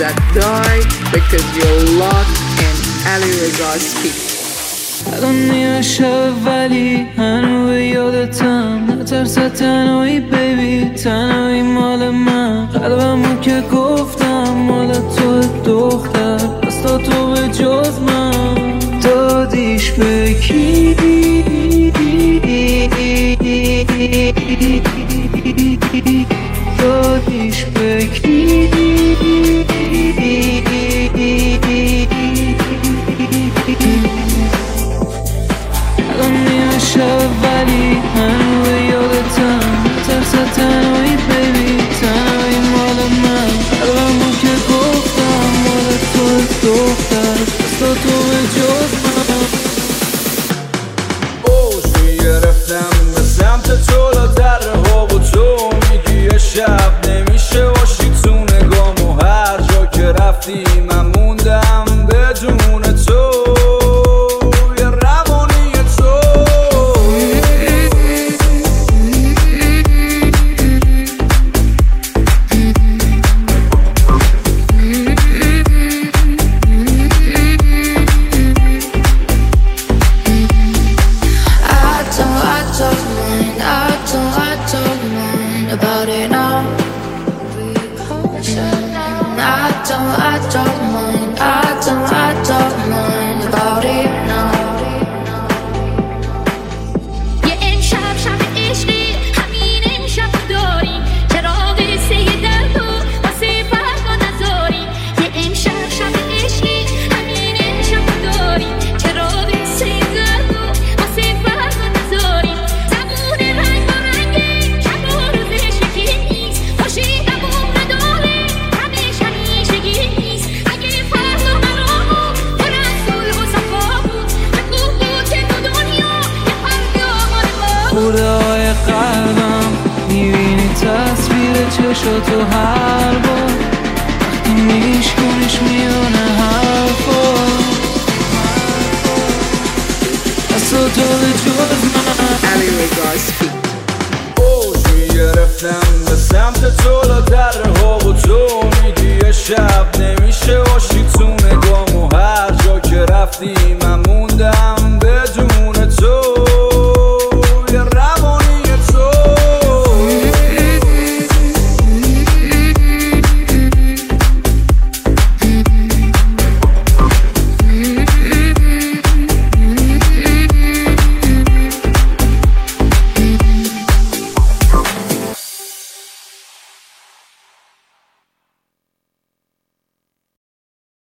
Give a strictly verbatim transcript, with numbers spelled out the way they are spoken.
that die because you're lost in Ali Reza Speak. الان نیمه شب ولی هنو به یادتم، نترس تنهایی بیبی، تنهایی مال من. قلبمو که گفتم مال تو دختر، بس تا تو به جز من دادیش به کی؟ دادیش به کی؟ الان نیمه شب ولی هنو به یادتم، نترس تنهایی بیبی، تنهایی مال من. قلبمو که گفتم مال تو دختر، بس تا تو به جز من. اوشی گرفتم به سمت تو لادر ها و تو میگی یه شب نمیشه باشی تو نگام و هر جا که رفتی من موندم بدون تو. About it now. I don't, I don't mind. I don't, I don't mind about it now. یه امشب شب عشقی، همین امشب داریم، چراغ سه درد و واسه فرق نذاریم. یه امشب شب عشقی، همین امشب داریم، چراغ سه درد و واسه فرق نذاریم. زبون رنگ با رنگی شب و روزش یکی نیست، خوشی دوام نداره همش همیشگی نیست. اگه فرق منو پر از صلح و صفا بود، بگو بود که تو دنیا یه فرق مال ما. خورده های قلبم میبینی تصویر چشاتو هر بار، وقتی میشکنش میونه حرفا، از تو به جز من. Ali Reza Speak. اوشی گرفتم به سمت تو لادر ها و تو میگی یه شب نمیشه باشی تو نگام و هر جا که رفتی من موندم